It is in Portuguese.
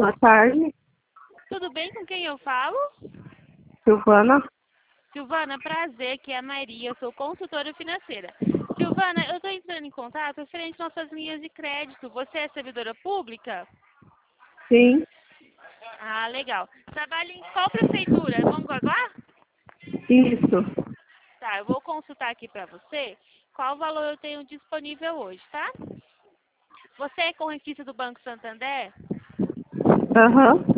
Boa tarde, Tudo bem? Com quem eu falo? Silvana. Silvana, prazer, aqui é a Maria, eu sou consultora financeira. Silvana, eu estou entrando em contato referente às nossas linhas de crédito. Você é servidora pública? Sim, Ah, legal. Trabalha em qual prefeitura? É Mongaguá? isso. Tá, eu vou consultar aqui para você qual valor eu tenho disponível hoje, tá? Você é correntista do Banco Santander? Aham.